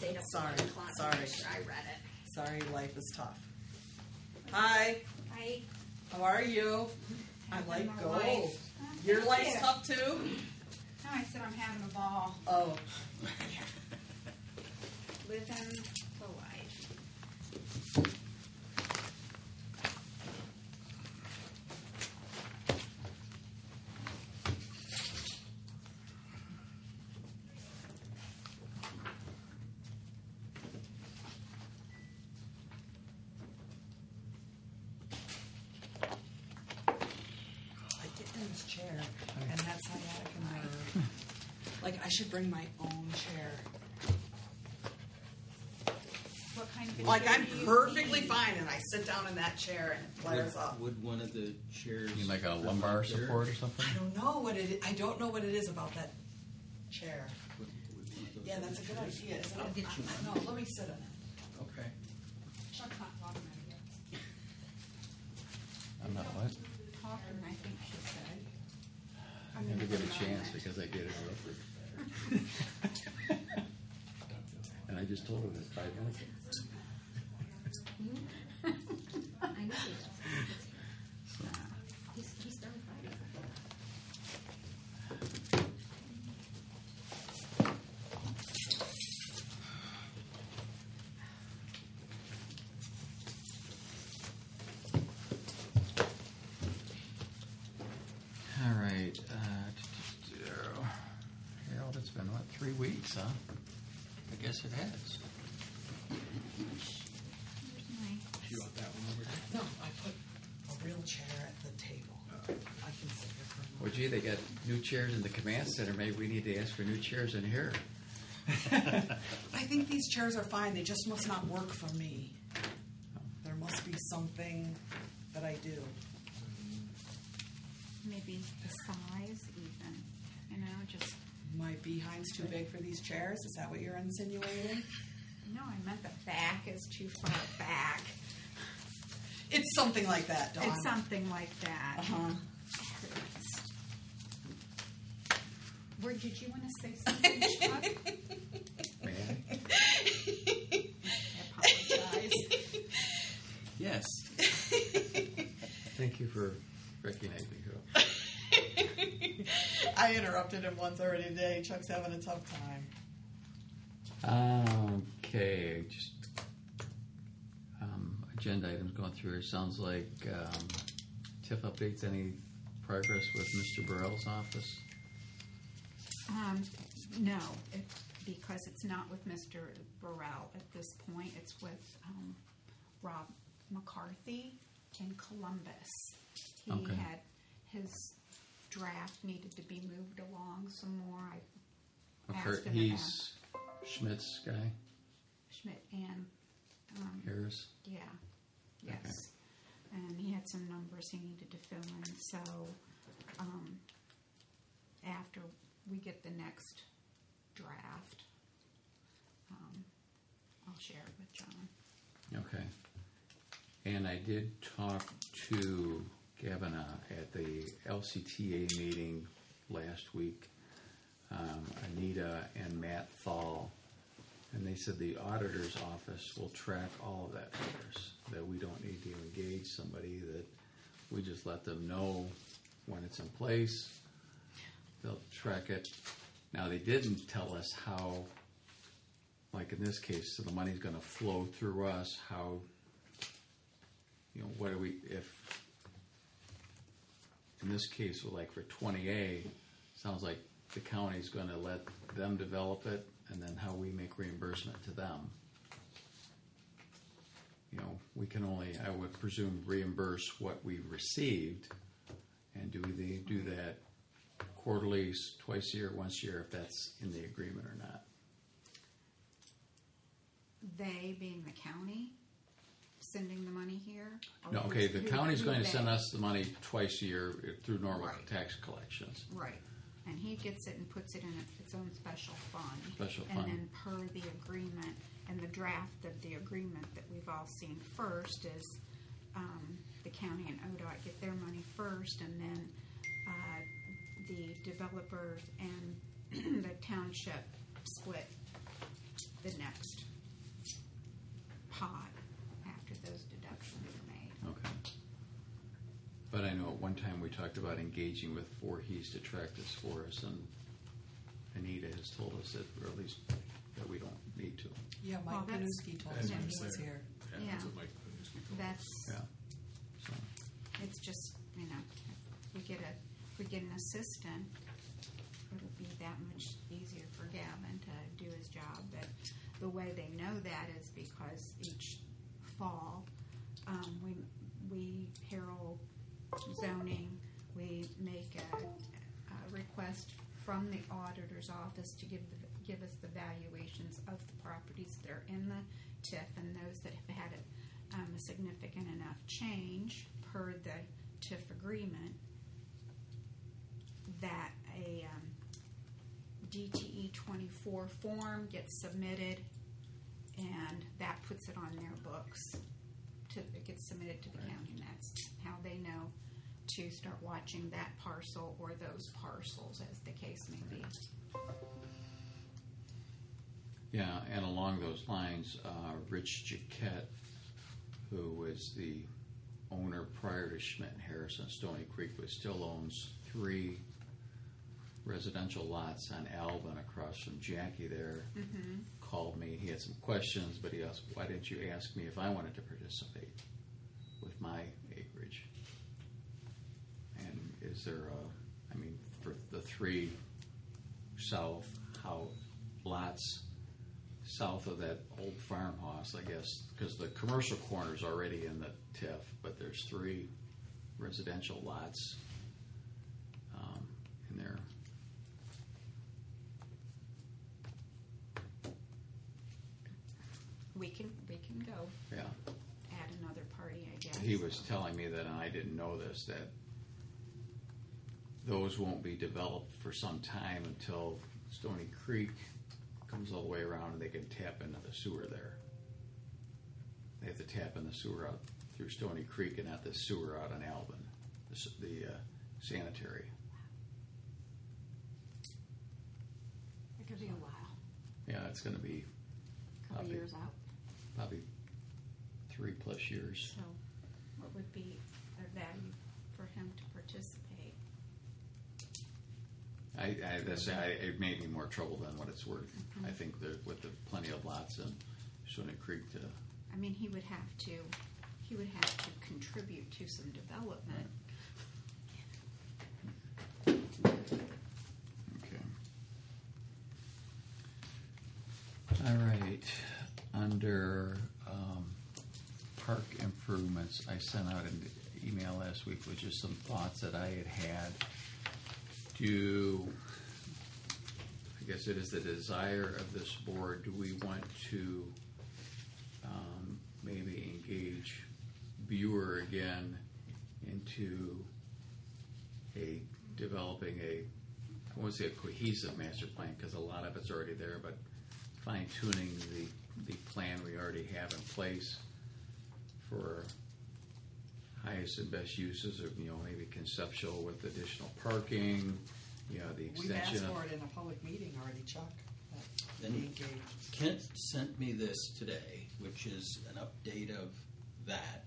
stayed up till Sorry, 1 o'clock to sorry. make sure I read it. Sorry, life is tough. Hi, I how are you? I'm Having like, my go. life. Your Thank life's you. tough too? No, I said I'm having a ball. Oh, Living the life. I get in this chair, and that's sciatic nerve. Like, I should bring my own chair. What kind of Like, chair I'm do you perfectly need? fine, and I sit down in that chair, and it flares up. Would one of the chairs... You mean like a lumbar there? support or something? I don't know what it is. I don't know what it is about that chair. Would one of those Yeah, that's a good chairs- idea, isn't it? I'll get you one. No, let me sit in it. Okay. Chuck's not talking right here. I'm not what? Talking, I think she said. I never get a chance because I get interrupted. And I just told her that 5 minutes ago. I know he does. He's done Friday. All right. Harold, it's been, what, 3 weeks, huh? I guess it has. Here's my. You want that one over there? No, I put a real chair at the table. I can sit here for a Well, moment. gee, they got new chairs in the command center. Maybe we need to ask for new chairs in here. I think these chairs are fine. They just must not work for me. There must be something that I do. Maybe the size even, just, My behind's too big for these chairs? Is that what you're insinuating? no, I meant the back is too far back. It's something like that, Dawn. It's something like that. Uh-huh. Where did you want to say something, Chuck? Man. I apologize. Yes. Thank you for recognizing me, Harold. I interrupted him once already today. Chuck's having a tough time. Okay, just agenda items going through here. Sounds like TIF updates. Any progress with Mr. Burrell's office? No, because it's not with Mr. Burrell at this point. It's with Rob McCarthy in Columbus. He Okay. had his draft needed to be moved along some more. I asked him He's Schmidt's guy, Schmidt and Harris. yeah, yes, and he had some numbers he needed to fill in. So after we get the next draft, I'll share it with John. Okay. And I did talk to Gavin at the LCTA meeting last week, Anita and Matt Thal, and they said the auditor's office will track all of that for us, that we don't need to engage somebody, that we just let them know when it's in place. They'll track it. Now, they didn't tell us how, like in this case, so the money's going to flow through us, how, what do we, if, in this case, like for 20A, sounds like the county's going to let them develop it, and then how we make reimbursement to them. We can only, I would presume, reimburse what we received, and do they do that quarterly, twice a year, once a year, if that's in the agreement or not? They being the county sending the money here? Or No, okay, the county's going to they? send us the money twice a year through normal Right. tax collections. Right, and he gets it and puts it in its own special fund. Special fund. And then per the agreement, and the draft of the agreement that we've all seen first is the county and ODOT get their money first, and then the developers and the township split the next But I know at one time we talked about engaging with Voorhees to track this for us, and Anita has told us that, or at least that we don't need to. Yeah, Mike Well, that's- Panuski told us when he was That's- here. Yeah. That's what Mike Panuski told us. That's, Yeah. So, it's just, you know, if we get an assistant, it'll be that much easier for Gavin to do his job. But the way they know that is because each fall, we herald zoning, we make a request from the auditor's office to give us the valuations of the properties that are in the TIF and those that have had a significant enough change per the TIF agreement that a DTE 24 form gets submitted, and that puts it on their books. It gets submitted to the county, and that's how they know to start watching that parcel or those parcels, as the case may be. yeah, and along those lines, Rich Jaquette, who was the owner prior to Schmidt and Harrison, Stony Creek, but still owns 3 residential lots on Alvin across from Jackie there, called me. He had some questions, but he asked, why didn't you ask me if I wanted to participate with my acreage? And is there for the 3 south lots south of that old farmhouse, I guess, because the commercial corner is already in the TIF, but there's 3 residential lots in there. We can go Yeah. add another party, I guess. He was telling me that, and I didn't know this, that those won't be developed for some time until Stony Creek comes all the way around and they can tap into the sewer there. They have to tap in the sewer out through Stony Creek and not the sewer out on Alvin, the sanitary. It could be a while, Yeah, it's going to be a couple years out. probably 3+ years. So, what would be a value for him to participate? It made me more trouble than what it's worth. I think that with the plenty of lots in Stony Creek to. I mean, he would have to contribute to some development. Okay. All right. Under park improvements, I sent out an email last week with just some thoughts that I had. I guess it is the desire of this board, do we want to maybe engage Buer again into developing I won't say a cohesive master plan because a lot of it's already there, but fine-tuning the plan we already have in place for highest and best uses of, maybe conceptual with additional parking, the We've extension asked of. for it in a public meeting already, Chuck. That Then we engaged. Kent sent me this today, which is an update of that.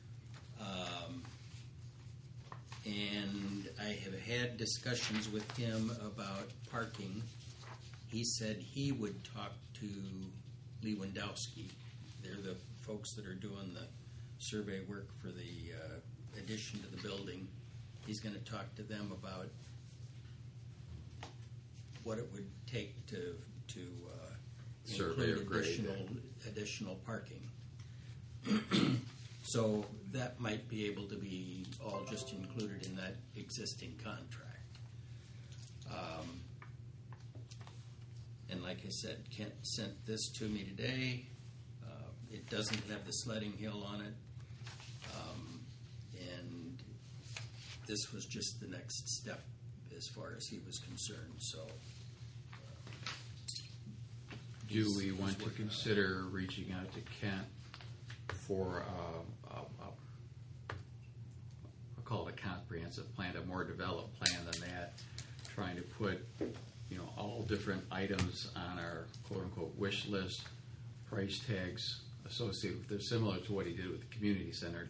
And I have had discussions with him about parking. He said he would talk to Lewandowski. They're the folks that are doing the survey work for the addition to the building. He's going to talk to them about what it would take to Survey or include grade additional parking. So that might be able to be all just included in that existing contract. And like I said, Kent sent this to me today. It doesn't have the sledding hill on it. And this was just the next step as far as he was concerned. So Do we he's want to working on it. consider reaching out to Kent for I'll call it a comprehensive plan, a more developed plan than that, trying to put all different items on our quote-unquote wish list, price tags associated with this, similar to what he did with the community center.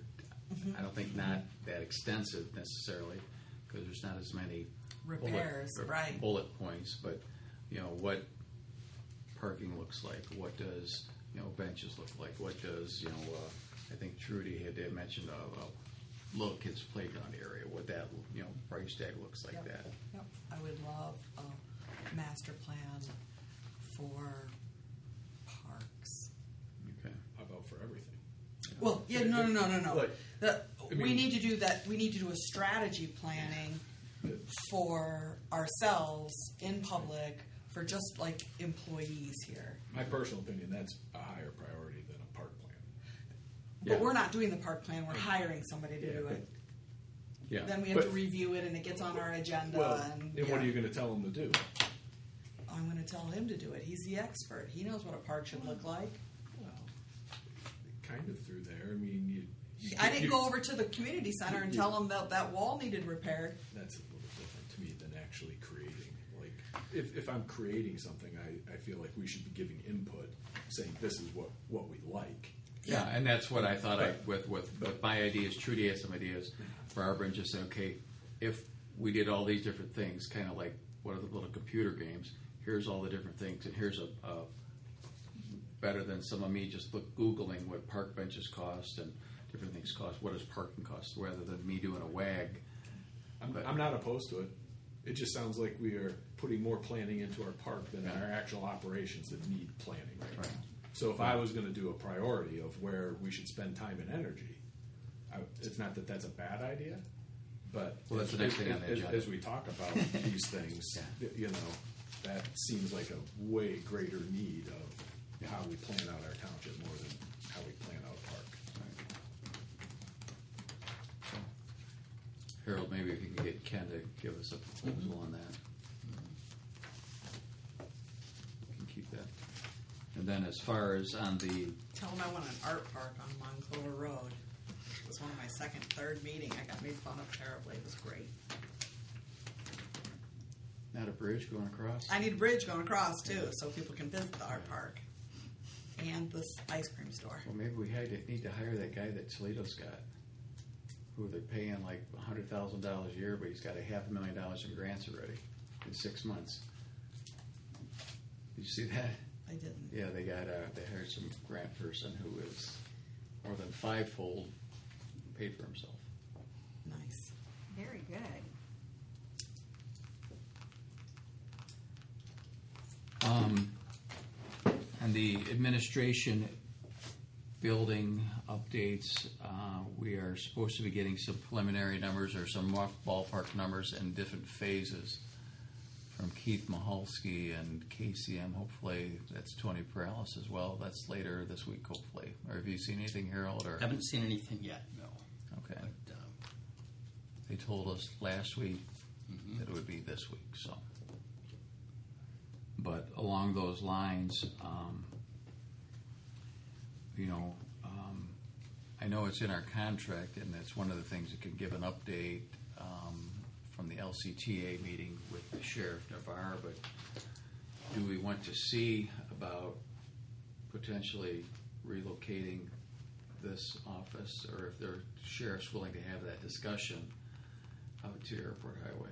I don't think not that extensive necessarily, because there's not as many Repairs, right. bullet points, but, what parking looks like, what does, benches look like, what does, I think Trudy had mentioned a little kids playground area, what that, price tag looks like Yep. that. Yep. I would love a master plan for parks. Okay. How about for everything? Well, yeah, no. Like, I We mean- need to do that. We need to do a strategy planning for ourselves in public for just like employees here. My personal opinion, that's a higher priority than a park plan. But Yeah. we're not doing the park plan. We're hiring somebody to Yeah, do but- it. Yeah. Then we have to But- review it, and it gets on our agenda. Well, and and what are you going to tell them to do? I'm going to tell him to do it. He's the expert. He knows what a park should look like. Well, kind of through there. I mean, I didn't go over to the community center and tell him that that wall needed repaired. That's a little different to me than actually creating. Like, if I'm creating something, I feel like we should be giving input, saying this is what we like. Yeah, and that's what I thought with my ideas. Trudy had some ideas. Barbara and just said, okay, if we did all these different things, kind of like what are the little computer games? Here's all the different things, and here's a better than some of me just Googling what park benches cost and different things cost. What does parking cost? Rather than me doing a WAG. I'm not opposed to it. It just sounds like we are putting more planning into our park than our actual operations that need planning right now. Right. So if I was going to do a priority of where we should spend time and energy, it's not that that's a bad idea, but Well, that's the next thing on the agenda. as we talk about these things, that seems like a way greater need of how we plan out our township more than how we plan out a park. Harold, maybe if you can get Ken to give us a proposal on that. We can keep that. And then as far as on the, Tell him I want an art park on Monclover Road. It was one of my third meeting. I got made fun of terribly. It was great. not a bridge going across? I need a bridge going across too, so people can visit the art park and this ice cream store. Well, maybe we need to hire that guy that Toledo's got, who they're paying like $100,000 a year, but he's got $500,000 in grants already in 6 months. Did you see that? I didn't. Yeah, they hired some grant person who is more than fivefold paid for himself. Nice. Very good. And the administration building updates, we are supposed to be getting some preliminary numbers or some rough ballpark numbers in different phases from Keith Mahalski and KCM. Hopefully, that's Tony Perales as well. That's later this week, hopefully. Or have you seen anything, Harold? Or Haven't seen anything yet, no. okay, But, they told us last week that it would be this week. So, but along those lines, I know it's in our contract, and that's one of the things that could give an update from the LCTA meeting with the Sheriff Navarre. But do we want to see about potentially relocating this office, or if the sheriff's willing to have that discussion out to Airport Highway?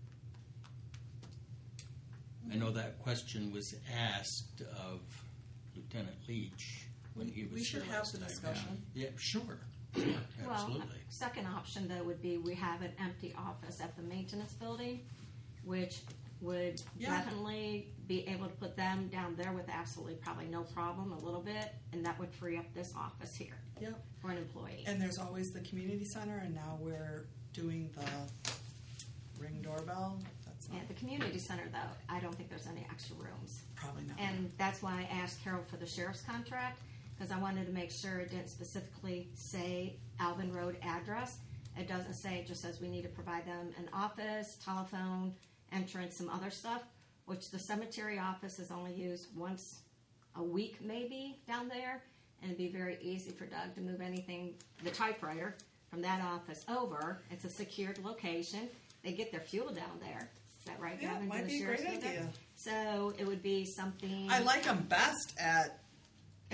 I know that question was asked of Lieutenant Leach when he was We should here have last the time. discussion. Yeah, sure. Well, Absolutely. second option though would be we have an empty office at the maintenance building, which would Yeah. definitely be able to put them down there with absolutely probably no problem a little bit, and that would free up this office here Yep. for an employee. And there's always the community center, and now we're doing the Ring doorbell. That's not At the community center though, I don't think there's any extra rooms. probably not. And that's why I asked Carol for the sheriff's contract, because I wanted to make sure it didn't specifically say Alvin Road address. It doesn't say, it just says we need to provide them an office, telephone, entrance, some other stuff, which the cemetery office is only used once a week maybe down there, and it'd be very easy for Doug to move anything, the typewriter, from that office over. It's a secured location. They get their fuel down there. Is that right, Yeah, Gavin? might Do the be a great sheriffs live there? idea. So it would be something. I like them best at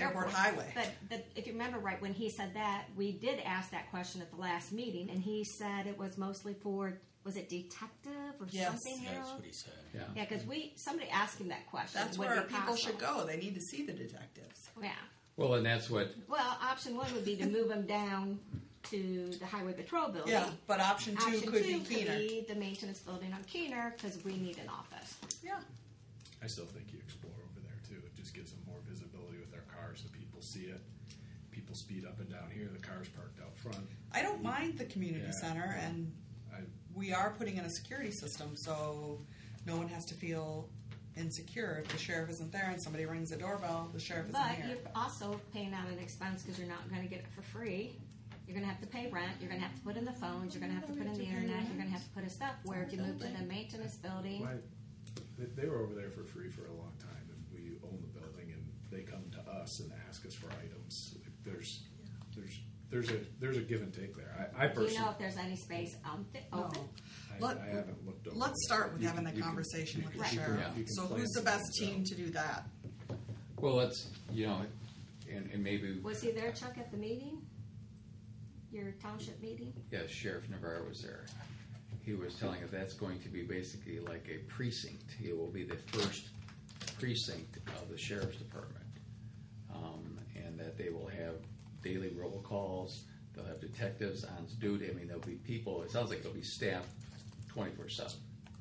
Airport Highway. But if you remember right, when he said that, we did ask that question at the last meeting, and he said it was mostly for, was it detective or Yes. something, That's Harold? what he said. Yeah. Yeah, because somebody asked him that question. That's Would where it be people should possible? go. They need to see the detectives. Yeah. Well, and that's what, Well, option one would be to move him down to the Highway Patrol building. Yeah, but option two Option could two be Keener. could be the maintenance building on Keener because we need an office. Yeah. I still think you explore over there too. It just gives them more visibility with their cars. The people see it. People speed up and down here. The cars parked out front. I don't mind the community Yeah. center, and I, we are putting in a security system, so no one has to feel insecure. If the sheriff isn't there and somebody rings the doorbell, the sheriff isn't But here. you're also paying out an expense because you're not going to get it for free. You're going to have to pay rent. You're going to have to put in the phones. You're going to have to put in the internet. You're going to have to put in stuff. Where if you move to the maintenance building, why, they were over there for free for a long time, and we own the building, and they come to us and ask us for items. There's a give and take there. I do personally, you know if there's any space open? No. I haven't looked over. Let's start with You having can- the you can- conversation you with can- the you can- sheriff. you can So plan who's the best things team out. to do that? well, let's, and maybe, Was he there, Chuck, at the meeting? Your township meeting? yeah, Sheriff Navarro was there. He was telling us that's going to be basically like a precinct. It will be the first precinct of the sheriff's department. And that they will have daily roll calls, they'll have detectives on duty. I mean, there'll be people, it sounds like there'll be staff 24/7.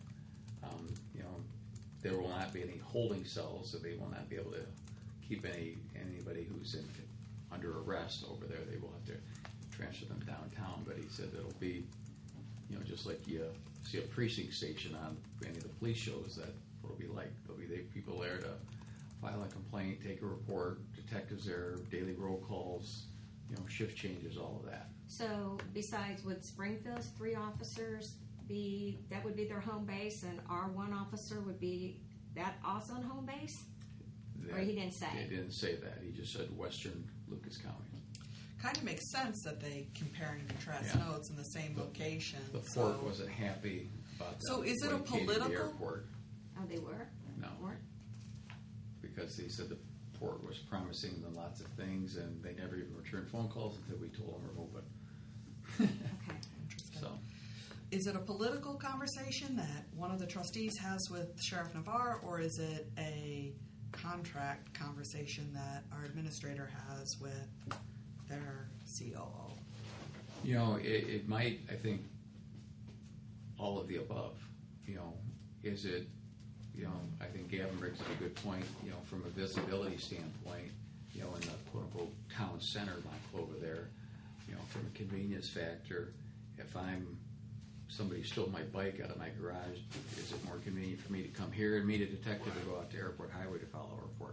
There will not be any holding cells, so they will not be able to keep anybody who's under arrest over there. They will have to transfer them downtown. But he said it'll be, just like you see a precinct station on any of the police shows. That what it'll be like. There'll be people there to file a complaint, take a report, detectives there, daily roll calls, shift changes, all of that. So besides, would Springfield's 3 officers that would be their home base, and our 1 officer would be that also on home base? Or he didn't say? He didn't say that. He just said Western Lucas County. Kind of makes sense that they compare and contrast Yeah. notes in the same location. The so- port wasn't happy about that. So is it a located at the political- airport. Oh, they were? No. Weren't? Because they said the port was promising them lots of things, and they never even returned phone calls until we told them to remove it. Okay. Interesting. So, Is it a political conversation that one of the trustees has with Sheriff Navarre, or is it a contract conversation that our administrator has with their COO? it might, I think, all of the above. Is it, I think Gavin brings up a good point, from a visibility standpoint, in the quote-unquote town center, Monclova there, from a convenience factor, if somebody stole my bike out of my garage, is it more convenient for me to come here and meet a detective or go out to Airport Highway to file a report?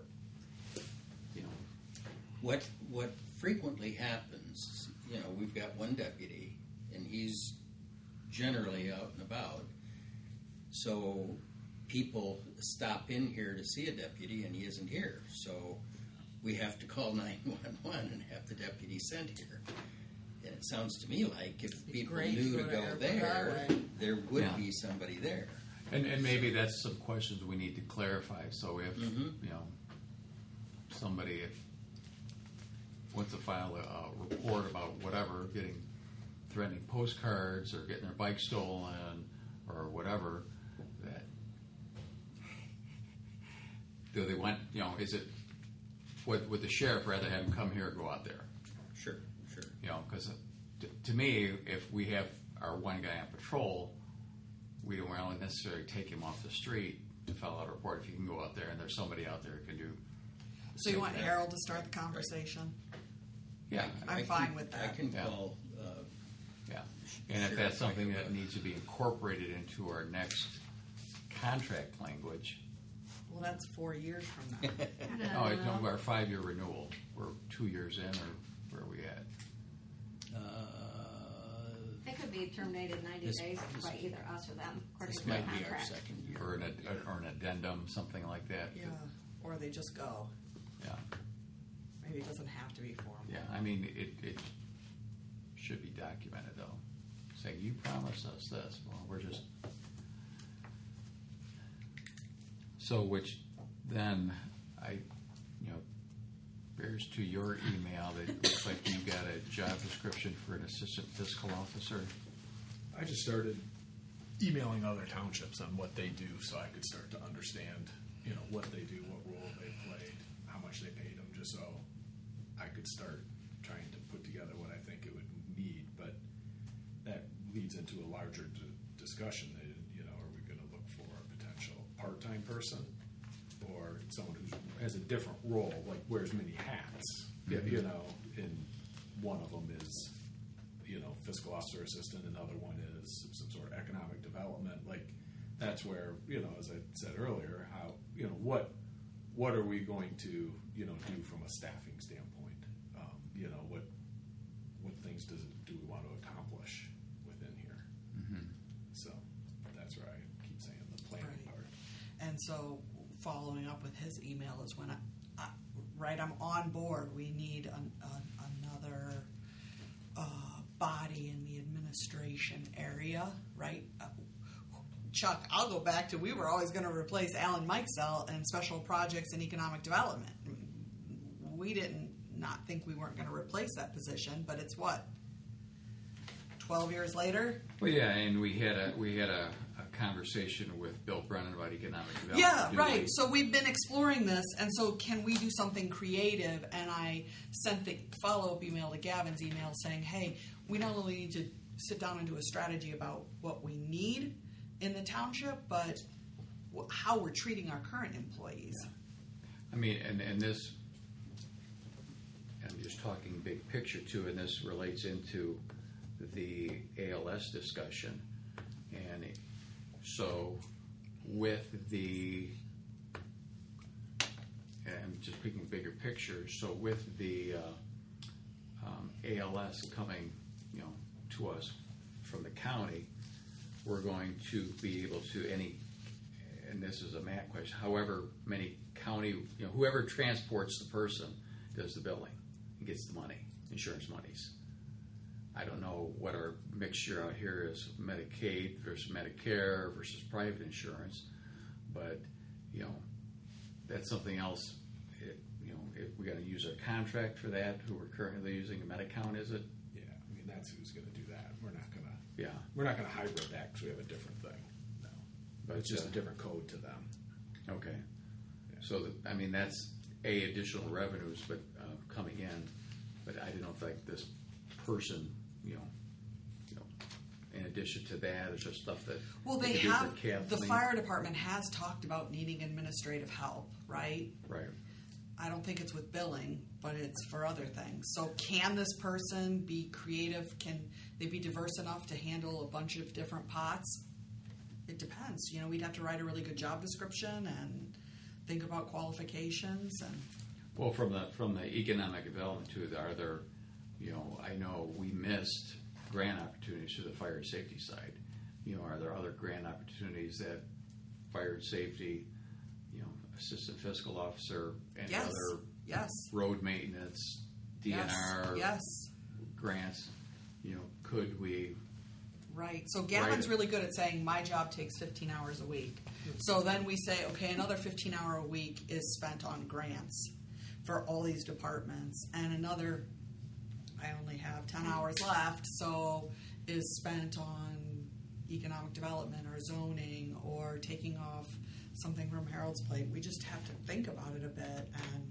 What frequently happens, we've got one deputy, and he's generally out and about. So people stop in here to see a deputy, and he isn't here. So we have to call 911 and have the deputy sent here. And it sounds to me like if people great to knew to go to go Airport there, Highway. there would Yeah. be somebody there. And maybe that's some questions we need to clarify. So if somebody wants to file a report about whatever, getting threatening postcards or getting their bike stolen or whatever, that do they want? Is it would the sheriff rather have him come here or go out there? Sure. Because to me, if we have our one guy on patrol, we don't really necessarily take him off the street to fill out a report. If you can go out there and there's somebody out there who can do. So you want Harold to start the conversation? Yeah, I'm fine with that. I can Yeah. call. yeah. And if that's something that needs to be incorporated into our next contract language, Well, that's 4 years from now. it's our 5-year renewal. We're 2 years in, or where are we at? It could be terminated 90 This- days this- by either us or them, according This to the might be our contract. second year. Or an addendum, something like that. Yeah, or they just go. Yeah. Maybe it doesn't have to be formal. Yeah, I mean, it should be documented though. Saying you promised us this, well, we're just. So, which then I, very appears to your email that it looks like you got a job description for an assistant fiscal officer. I just started emailing other townships on what they do, so I could start to understand, what they do, what role they played, how much they paid them, just so I could start trying to put together what I think it would need. But that leads into a larger discussion. Are we going to look for a potential part-time person or someone who has a different role, like wears many hats? Mm-hmm. And one of them is fiscal officer assistant, another one is some sort of economic development. Like that's where, as I said earlier, how, what are we going to, do from a staffing standpoint? What things do we want to accomplish within here? Mm-hmm. So that's where I keep saying the planning Right. part. And so following up with his email is when I'm on board. We need another body in the administration area, right? Chuck, I'll go back to we were always going to replace Alan Mikesell in special projects and economic development. We didn't not think we weren't going to replace that position, but it's what? 12 years later? Well, yeah, and we had a conversation with Bill Brennan about economic development. Yeah, didn't right. we? So we've been exploring this, and so can we do something creative? And I sent the follow-up email to Gavin's email saying, hey, we not only need to sit down and do a strategy about what we need in the township, but how we're treating our current employees. I mean, and this, I'm just talking big picture too, and this relates into the ALS discussion. And so with the, and I'm just picking bigger picture, so with the ALS coming, to us from the county, we're going to be able to and this is a Matt question, however many county, whoever transports the person does the billing and gets the money, insurance monies. I don't know what our mixture out here is, Medicaid versus Medicare versus private insurance, but that's something else. If we got to use our contract for that, who we're currently using, a Medi-Account, is it? Yeah, I mean that's who's going to do that. We're Yeah, not going to hybrid that because we have a different thing. No, but it's just a different code to them. Okay. Yeah. So that's additional revenues, but coming in. But I don't know if this person, in addition to that, it's just stuff that. Well, they could do have, for the Kathleen. fire department has talked about needing administrative help, right? Right. I don't think it's with billing, but it's for other things. So can this person be creative? Can they be diverse enough to handle a bunch of different pots? It depends. We'd have to write a really good job description and think about qualifications. And Well, from the economic development too, are there, I know we missed grant opportunities to the fire and safety side. Are there other grant opportunities that fire and safety, assistant fiscal officer and yes, other yes, road maintenance, DNR yes, grants, could we? right. So Gavin's Right. really good at saying my job takes 15 hours a week. So then we say, okay, another 15 hour a week is spent on grants for all these departments, and another, I only have 10 hours left, so is spent on economic development or zoning or taking off something from Harold's plate. We just have to think about it a bit and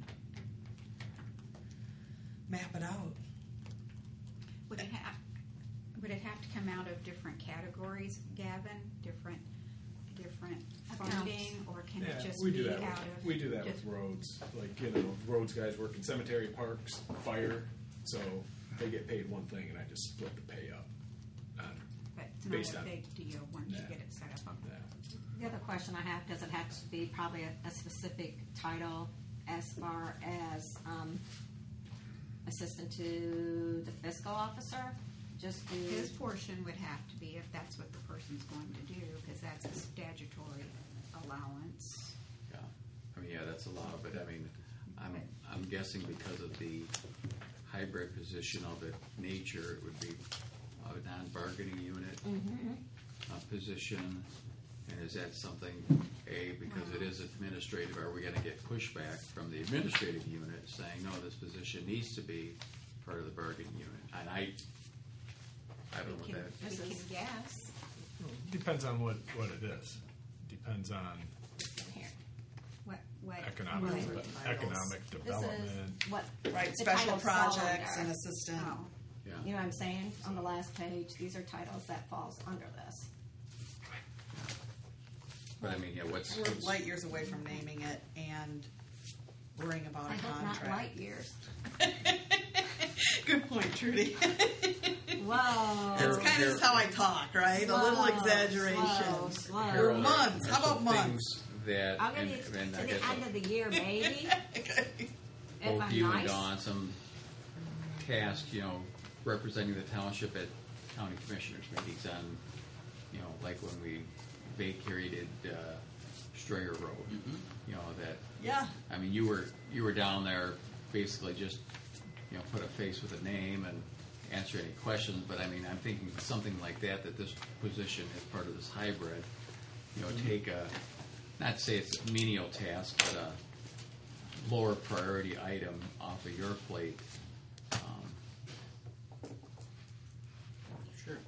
map it out. Would it have to come out of different categories, Gavin? Different funding, or can it just we be do that. out of? We do that just- with roads. Like roads guys work in cemetery, parks, fire, so they get paid one thing, and I just split the pay up. But it's based not a on- big deal once you Yeah. get it set up. Okay. Yeah. The other question I have, does it have to be probably a specific title as far as assistant to the fiscal officer? Just to, His portion would have to be if that's what the person's going to do, because that's a statutory allowance. Yeah, I mean, that's allowed, but I mean, I'm guessing because of the hybrid position of the nature, it would be a non-bargaining unit position. And is that something, because it is administrative, are we going to get pushback from the administrative unit is saying, no, this position needs to be part of the bargaining unit. And I don't know what that. We can guess. Depends on what it is. Depends on Here. What? economic Right. economic This development. is what Right, the special titles fall projects under. and assistant. Oh, Yeah. You know what I'm saying? On the last page, these are titles that falls under this. But I mean, yeah, what's We're light years away from naming it and worrying about I a hope not contract. light years. Good point, Trudy. Whoa. That's kind of just how I talk, right? A little exaggeration. Slow. Or months. How about months? things that I'm going to and get I to the guess end of the year, maybe. Okay. If both I'm you nice. and Dawn some task, representing the township at county commissioners meetings on, like when we vacated Strayer Road. That Yeah. I mean, you were down there basically just put a face with a name and answer any questions. But I mean, I'm thinking something like that this position is part of this hybrid. Take not to say it's a menial task, but a lower priority item off of your plate. Sure.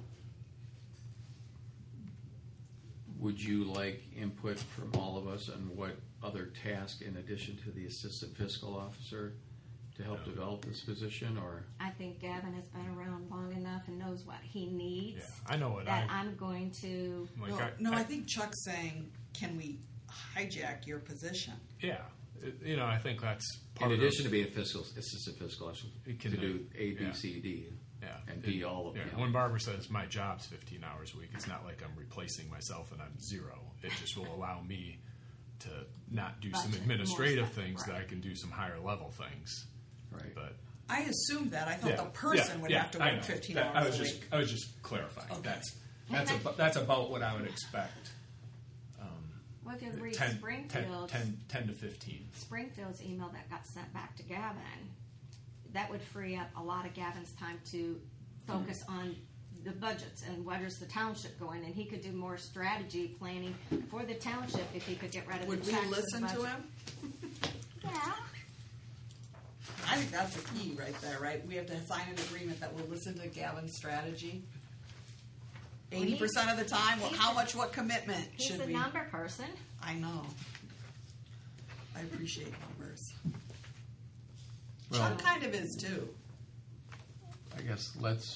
Would you like input from all of us on what other task in addition to the assistant fiscal officer to help develop this position, or? I think Gavin has been around long enough and knows what he needs. Yeah, I know what That I'm going to. like. Well, no, I think Chuck's saying, can we hijack your position? Yeah, I think that's In part addition to of being a assistant fiscal officer, It to can do do- A, B, yeah. C, D, yeah, and be all of yeah. them. When Barbara says my job's 15 hours a week, it's not like I'm replacing myself and I'm zero. It just will allow me to not do some Budget, administrative more stuff, things that right. I can do some higher level things. Right. But I assumed that. I thought yeah, the person would have to I work know. 15 That- hours a week. I was just clarifying. Okay. That's about what I would expect. Well, if you read 10 Springfield's, 10 to 15. Springfield's email that got sent back to Gavin, that would free up a lot of Gavin's time to focus on the budgets and where's the township going, and he could do more strategy planning for the township if he could get rid of Would the we checks and listen to budget. him? Yeah. I think that's the key right there, right? We have to sign an agreement that we'll listen to Gavin's strategy. 80% of the time, well, he's how a- much, what commitment He's should a we? number person. I know. I appreciate numbers. Well, Chuck kind of is too. I guess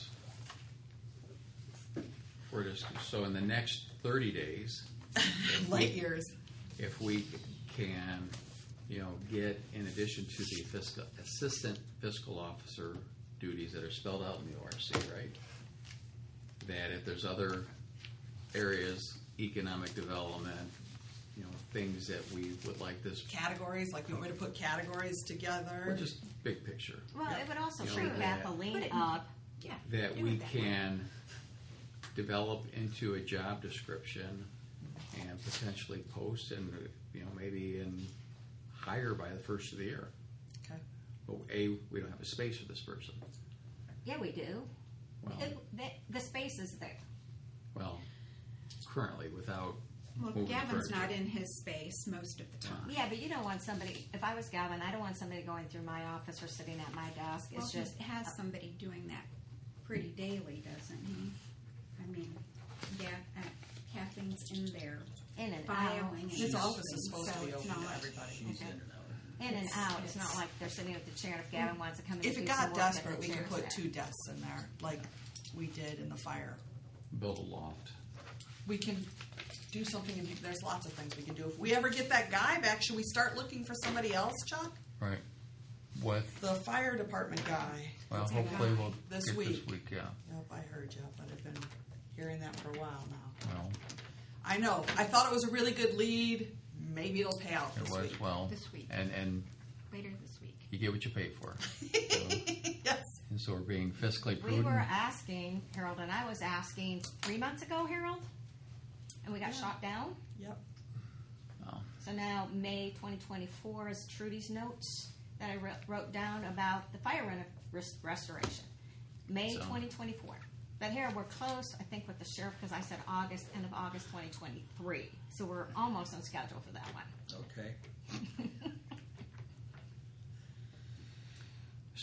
so in the next 30 days, Light years. if we can, get in addition to the assistant fiscal officer duties that are spelled out in the ORC, right? That if there's other areas, economic development, things that we would like this, Categories, like you want me to put categories together? or just big picture, Well, Yeah. it would also You know, free that- Kathleen Put it in- up. Yeah. that do we it that way. can develop into a job description and potentially post and, maybe hire by the first of the year. Okay. But we don't have a space for this person. Yeah, we do. Well, The space is there. currently without Well, moving Gavin's furniture. not in his space most of the time. Yeah, but you don't want somebody. If I was Gavin, I don't want somebody going through my office or sitting at my desk. Well, It's just he has somebody doing that pretty daily, doesn't he? I mean, yeah, Kathleen's in there in and filing. out, and His office everything, is supposed so to be it's open to not- everybody. She's Okay. in and out. in and out. It's It's- not like they're sitting at the chair. If Gavin wants to come in, If and it do some got work, that desperate, the we could chair's put there. 2 desks in there, like we did in the fire. Build a loft. We can do something, and there's lots of things we can do. If we ever get that guy back, should we start looking for somebody else, Chuck? Right. What? The fire department guy. Well, What's that hopefully guy? we'll this get week. this week, yeah. Yep, I heard you, but I've been hearing that for a while now. Well, I know. I thought it was a really good lead. Maybe it'll pay out it this was, week. well. This week. And Later this week. you get what you pay for. Yes. And so we're being fiscally We prudent. were asking Harold, and I was asking 3 months ago, Harold, and we got Yeah. shot down. Yep. Oh, So now May 2024 is Trudy's notes that I wrote down about the fire restoration. May So- 2024. But here we're close, I think, with the sheriff because I said August, end of August 2023. So we're almost on schedule for that one. Okay.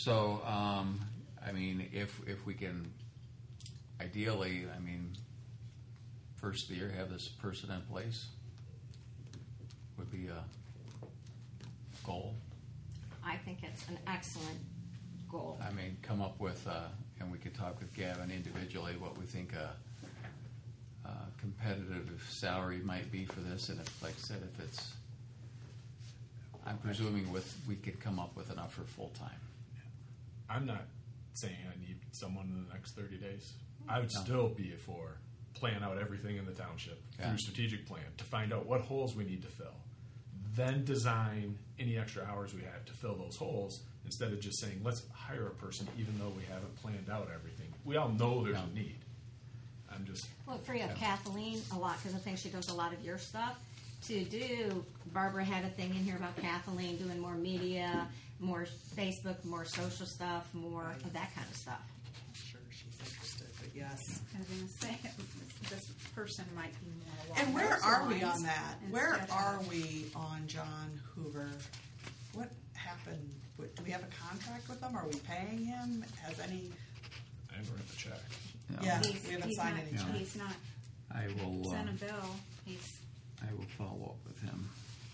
So, I mean, if we can, ideally, I mean, first of the year, have this person in place would be a goal. I think it's an excellent goal. I mean, come up with, and we could talk with Gavin individually what we think a competitive salary might be for this, and if, like I said, if it's, I'm presuming we could come up with enough for full time. I'm not saying I need someone in the next 30 days. I would still be for plan out everything in the township Yeah. through strategic plan to find out what holes we need to fill. Then design any extra hours we have to fill those holes instead of just saying, let's hire a person even though we haven't planned out everything. We all know there's a need. I'm just, Well, free up Kathleen a lot because I think she does a lot of your stuff. To do, Barbara had a thing in here about Kathleen doing more media, more Facebook, more social stuff, more of that kind of stuff. I'm sure she's interested, but yes. I was going to say, this person might be more along And where those are we lines on that? Where instead of- are we on John Hoover? What happened? Do we have a contract with him? Are we paying him? Has any? I never read the check. No. Yeah. He's, We haven't he's signed not, any checks. He's not I will. sent a bill. I will follow up with him.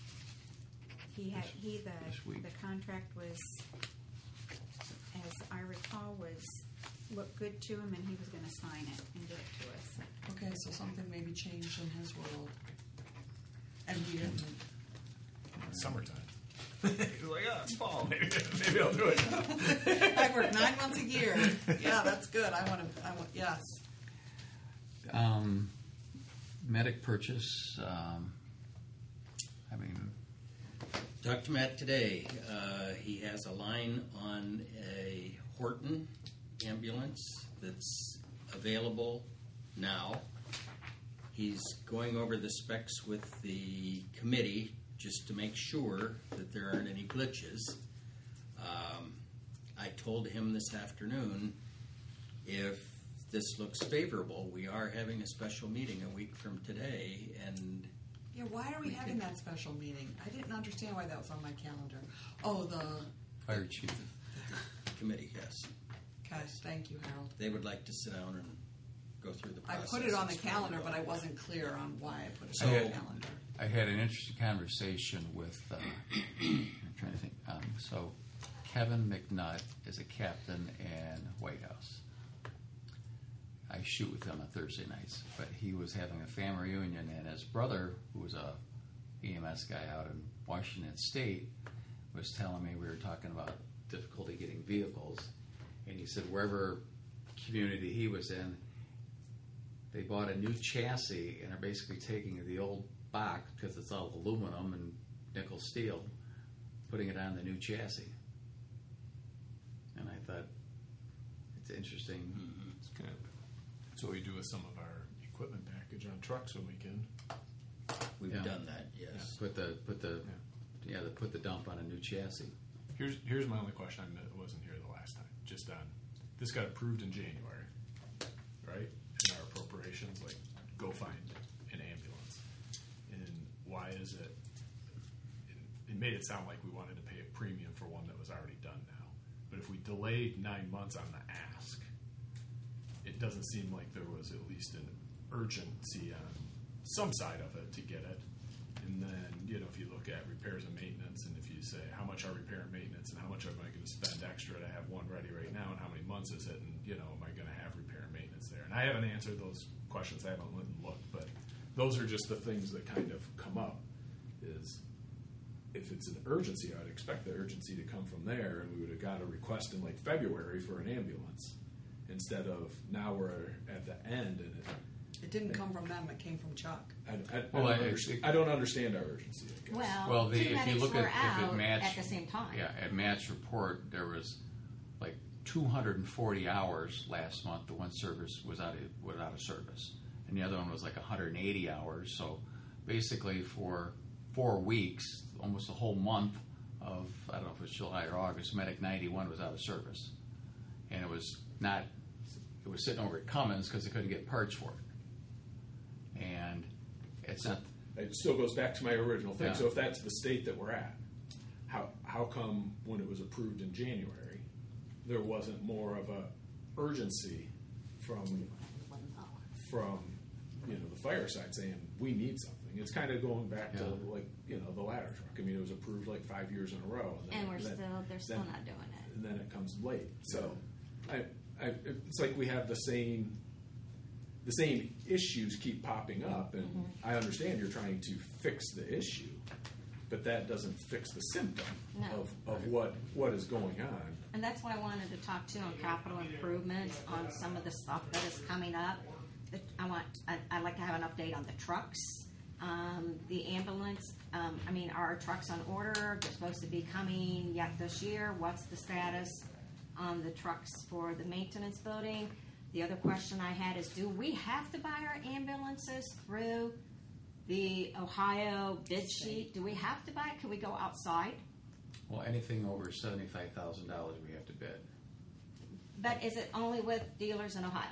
This week. The contract was, as I recall, looked good to him, and he was going to sign it and give it to us. Okay, so something maybe changed in his world, and we didn't. Summertime. He's like, oh, it's fall. Maybe I'll do it. I work 9 months a year. Yeah, that's good. I want. Yes. Medic purchase. I mean, Talked to Matt today. He has a line on a Horton ambulance that's available now. He's going over the specs with the committee just to make sure that there aren't any glitches. I told him this afternoon, if this looks favorable, we are having a special meeting a week from today, and Yeah. Why are we having that special meeting? I didn't understand why that was on my calendar. Oh, the. fire chief. the committee, yes, Okay, thank you, Harold. they would like to sit down and go through the I process. put it on the as calendar, well. but I wasn't clear on why I put it So- on the calendar. I had an interesting conversation with, I'm trying to think, so Kevin McNutt is a captain in White House. I shoot with him on Thursday nights, but he was having a family reunion, and his brother, who was a EMS guy out in Washington State, was telling me, we were talking about difficulty getting vehicles, and he said wherever community he was in, they bought a new chassis and are basically taking the old box, because it's all aluminum and nickel steel, putting it on the new chassis. And I thought, it's interesting. It's kind of, that's what we do with some of our equipment package on trucks when we can. We've Yeah. done that, yes. Put the dump on a new chassis. Here's my only question. I wasn't here the last time. Just on this got approved in January, right? And our appropriations, like, go find an ambulance. And why is it? It made it sound like we wanted to pay a premium for one that was already done now. But if we delayed 9 months on the ask, it doesn't seem like there was at least an urgency on some side of it to get it. And then, if you look at repairs and maintenance, and if you say, how much are repair and maintenance, and how much am I going to spend extra to have one ready right now, and how many months is it, and, am I going to have repair and maintenance there? And I haven't answered those questions. I haven't went and looked, but those are just the things that kind of come up, is if it's an urgency, I'd expect the urgency to come from there, and we would have got a request in, like, February for an ambulance, instead of now we're at the end, and It didn't come from them, it came from Chuck. I don't understand our urgency, I guess. Well, two if you medics look were at if out it matched at the same time. Yeah, at Matt's report, there was like 240 hours last month. The one service was out of service, and the other one was like 180 hours. So basically, for 4 weeks, almost a whole month of, I don't know if it was July or August, Medic 91 was out of service, and it was sitting over at Cummins because they couldn't get parts for it, and it's not. It still goes back to my original thing. Yeah. So if that's the state that we're at, how come when it was approved in January, there wasn't more of a urgency from the fire side saying we need something. It's kind of going back to the ladder truck. I mean, it was approved like 5 years in a row, And they're still not doing it. and then it comes late. So, it's like we have the same issues keep popping up, and I understand you're trying to fix the issue, but that doesn't fix the symptom No. of what is going on. And that's why I wanted to talk to you on capital improvements, on some of the stuff that is coming up. I'd like to have an update on the trucks, the ambulance. Are our trucks on order? They're supposed to be coming yet this year. What's the status on the trucks for the maintenance building? The other question I had is, do we have to buy our ambulances through the Ohio bid sheet? Do we have to buy it? Can we go outside? Well, anything over $75,000 we have to bid. But is it only with dealers in Ohio?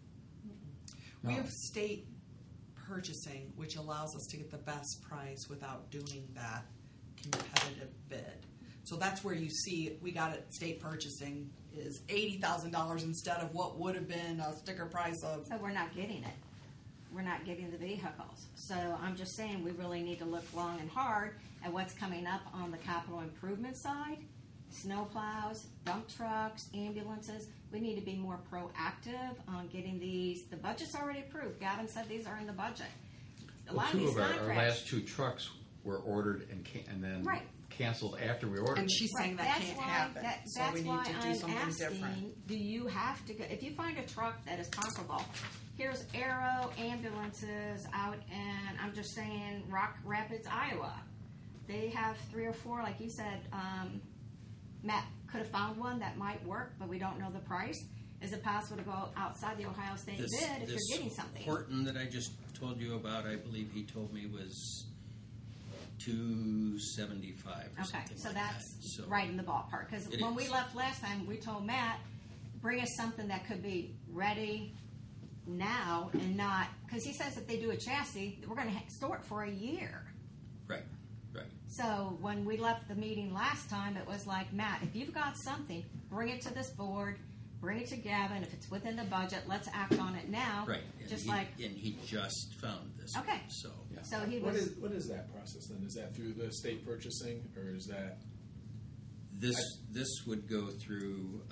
We No. have state purchasing, which allows us to get the best price without doing that competitive bid. So that's where you see we got it. State purchasing is $80,000 instead of what would have been a sticker price of. But we're not getting it. We're not getting the vehicles. So I'm just saying we really need to look long and hard at what's coming up on the capital improvement side. Snow plows, dump trucks, ambulances. We need to be more proactive on getting these. The budget's already approved. Gavin said these are in the budget. A lot of Two these of our contracts. last 2 trucks were ordered and then Right. canceled after we ordered And them. she's saying that That's can't why- happen. So that's we need why to do I'm something asking, different. do you have to go, if you find a truck that is comparable, here's Arrow ambulances out in, I'm just saying, Rock Rapids, Iowa. They have 3 or 4, like you said, Matt could have found one that might work, but we don't know the price. Is it possible to go outside the Ohio State bid if you're getting something? Horton that I just told you about, I believe he told me was $275 or Okay, something so like that's that. So right in the ballpark. Because It when we is. left last time, we told Matt, bring us something that could be ready now and not, because he says if they do a chassis, we're going to store it for a year. Right. So when we left the meeting last time, it was like, Matt, if you've got something, bring it to this board, bring it to Gavin. If it's within the budget, let's act on it now. Right. Just And he just found this. Okay. one, so So he What was. is that process then? Is that through the state purchasing, or is that? this would go through.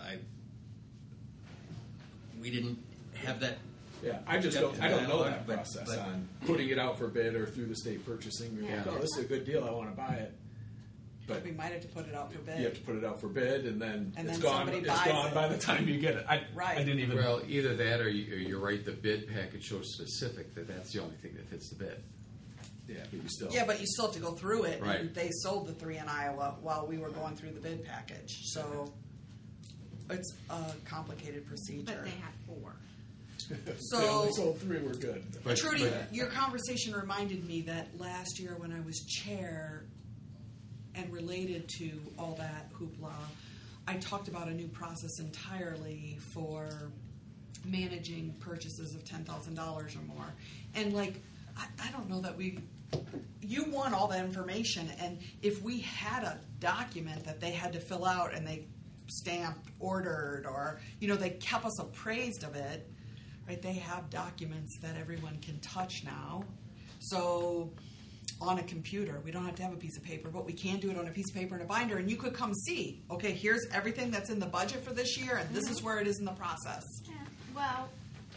We didn't have that. Yeah, I just Step don't. I don't know dialogue, that but- process but- on putting it out for bid or through the state purchasing. You're like, Yeah. oh, this is a good deal. I want to buy it. But we might have to put it out for bid. You have to put it out for bid, and then And it's then gone. somebody It's buys gone it. by the time you get it. I didn't even. Well, either that or you're right, the bid package shows specific that that's the only thing that fits the bid. yeah, but you still. Yeah, but you still have to go through it. Right. And they sold the 3 in Iowa while we were going through the bid package. So it's a complicated procedure. But they have 4. If they only sold 3. We're good. But- Trudy, but- your conversation reminded me that last year when I was chair and related to all that hoopla, I talked about a new process entirely for managing purchases of $10,000 or more. And I don't know that you want all that information, and if we had a document that they had to fill out and they stamped ordered, or they kept us appraised of it, right? They have documents that everyone can touch now. So on a computer, we don't have to have a piece of paper, but we can do it on a piece of paper and a binder, and you could come see, okay, here's everything that's in the budget for this year, and this is where it is in the process. Yeah, well,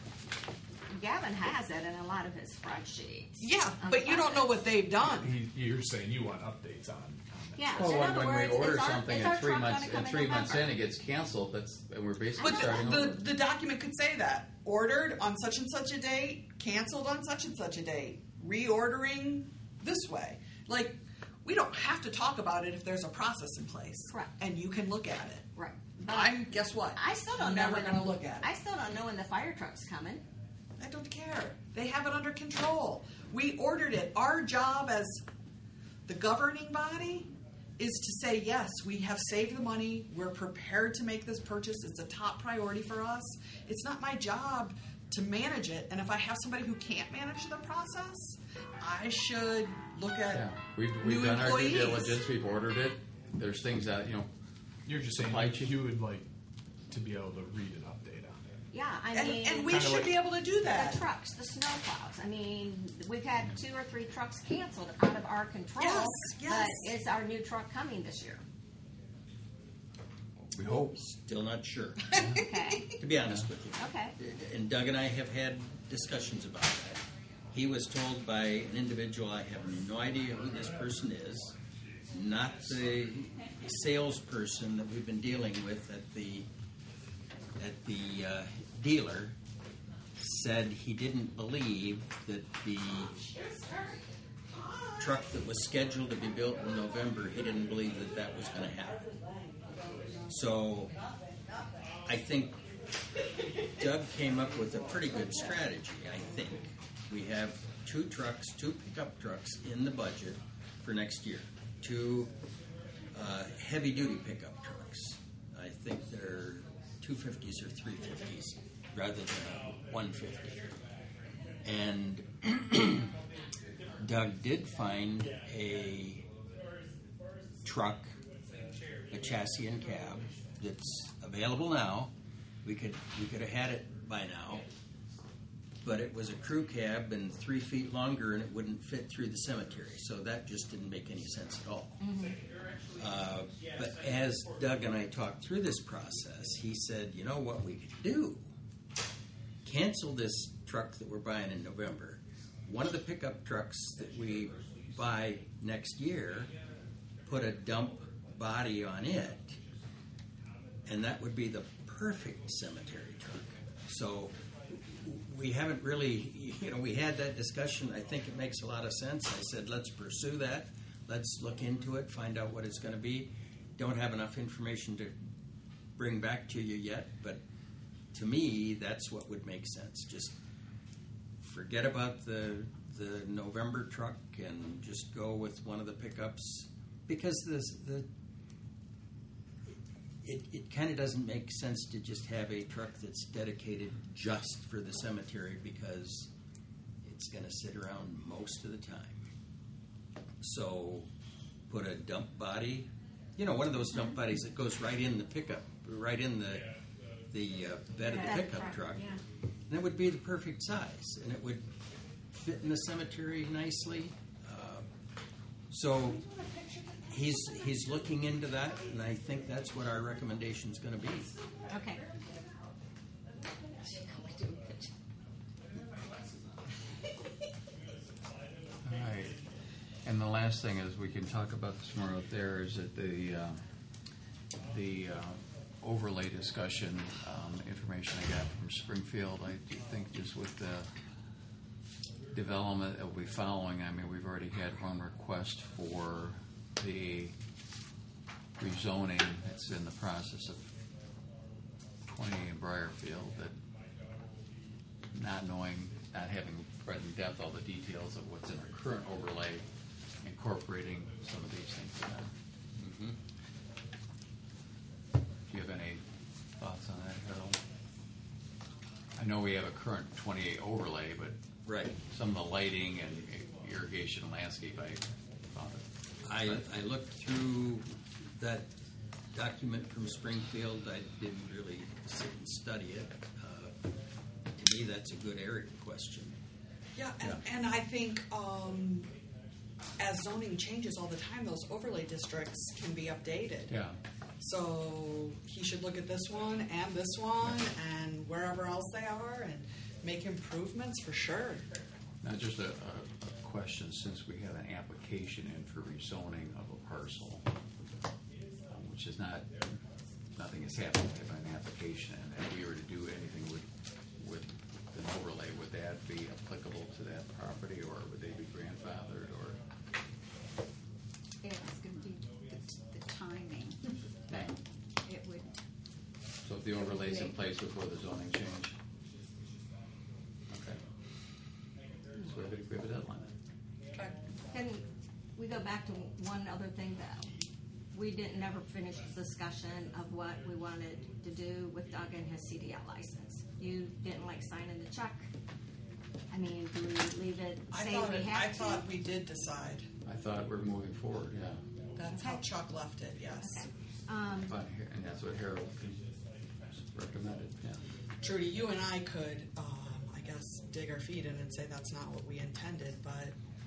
Gavin has it in a lot of his spreadsheets. Yeah, on but you don't know what projects. they've done. You're saying you want updates on. Yeah, Well, so in when, other when words, we order is our- something is our and 3 truck months gonna come and in 3 months November? in it gets canceled, and we're basically But starting over. the document could say that. Ordered on such and such a date, canceled on such and such a date, reordering this way. We don't have to talk about it if there's a process in place. Correct. And you can look at it. Right. But Guess what? I still don't I'm know never when going to look at it. I still don't know when the fire truck's coming. I don't care. They have it under control. We ordered it. Our job as the governing body is to say, yes, we have saved the money. We're prepared to make this purchase. It's a top priority for us. It's not my job to manage it. And if I have somebody who can't manage the process, I should look at Yeah, we've new done our due employees. diligence. We've ordered it. There's things that You're just saying Supply chain. you would to be able to read an update on it. Yeah, I mean, And we Kinda should like- be able to do that. the trucks, the snow plows. I mean, we've had 2 or 3 trucks canceled out of our control. Yes, yes. But is our new truck coming this year? We hope. Still not sure, Okay. to be honest with you. Okay. And Doug and I have had discussions about that. He was told by an individual, I have no idea who this person is, not the salesperson that we've been dealing with at the dealer, said he didn't believe that the truck that was scheduled to be built in November, he didn't believe that that was going to happen. So I think Doug came up with a pretty good strategy, I think. We have 2 trucks, 2 pickup trucks in the budget for next year. 2 heavy-duty pickup trucks. I think they're 250s or 350s rather than a 150. And Doug did find a truck, a chassis and cab that's available now. We could have had it by now, but it was a crew cab and 3 feet longer, and it wouldn't fit through the cemetery. So that just didn't make any sense at all. But as Doug and I talked through this process, he said, you know what we could do? Cancel this truck that we're buying in November. One of the pickup trucks that we buy next year, put a dump body on it, and that would be the perfect cemetery truck. So we haven't really, we had that discussion. I think it makes a lot of sense. I said, let's pursue that. Let's look into it, find out what it's going to be. Don't have enough information to bring back to you yet, but to me, that's what would make sense. Just forget about the November truck and just go with one of the pickups, because it kind of doesn't make sense to just have a truck that's dedicated just for the cemetery, because it's going to sit around most of the time. So put a dump body, one of those dump bodies that goes right in the pickup, right in the bed of the pickup truck. Yeah. And it would be the perfect size, and it would fit in the cemetery nicely. So he's looking into that, and I think that's what our recommendation is going to be. Okay. All right. And the last thing is, we can talk about this more out there, is that the overlay discussion information I got from Springfield, I do think just with the development that we'll be following, I mean, we've already had one request for the rezoning that's in the process of 20 in Briarfield, that not having read in depth all the details of what's in our current overlay, incorporating some of these things in there. Mm-hmm. Do you have any thoughts on that, Harold? I know we have a current 28 overlay, but Right. some of the lighting and irrigation landscape, I found it. I looked through that document from Springfield. I didn't really sit and study it. To me, that's a good area question. Yeah, and I think as zoning changes all the time, those overlay districts can be updated. Yeah. So he should look at this one and wherever else they are and make improvements for sure. Now, just a question, since we have an application in for rezoning of a parcel, which is nothing has happened, we have an application, and if we were to do anything with an overlay, would that be applicable to that property, or would they be grandfathered, or? It's going to be the timing, but it would. So if the overlay's in place before the zoning change? Okay. So we have a deadline. Okay. Can we go back to one other thing that we didn't never finish the discussion of what we wanted to do with Doug and his CDL license? You didn't like signing the check. I mean, do we leave it, I say we have to? thought we did decide. I thought we're moving forward, yeah. That's how Chuck left it, yes. Okay. And that's what Harold can recommended, yeah. Trudy, you and I could, I guess, dig our feet in and say that's not what we intended, but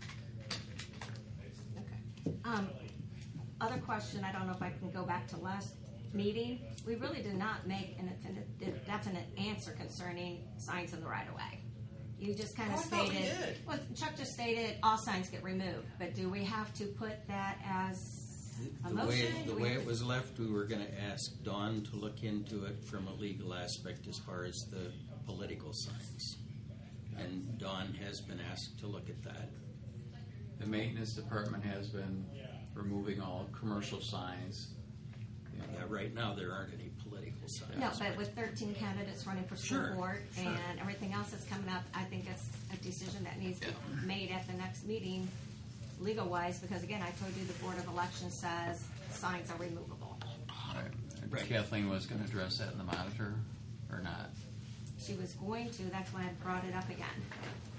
Okay. Other question, I don't know if I can go back to last meeting. We really did not make an definite answer concerning signs in the right of way. You just kind of Oh, I thought we stated, did. well, Chuck just stated all signs get removed, but do we have to put that as a motion? The Do we way have it to- was left, we were going to ask Dawn to look into it from a legal aspect as far as the political signs. And Dawn has been asked to look at that. The maintenance department has been removing all commercial signs. You know, Yeah, right now there aren't any political signs. No, but with 13 candidates running for school Sure, board sure. and everything else that's coming up, I think it's a decision that needs to be made at the next meeting, legal-wise, because again, I told you the Board of Elections says signs are removable. Right. Right. Kathleen was going to address that in the monitor, or not? She was going to, that's why I brought it up again.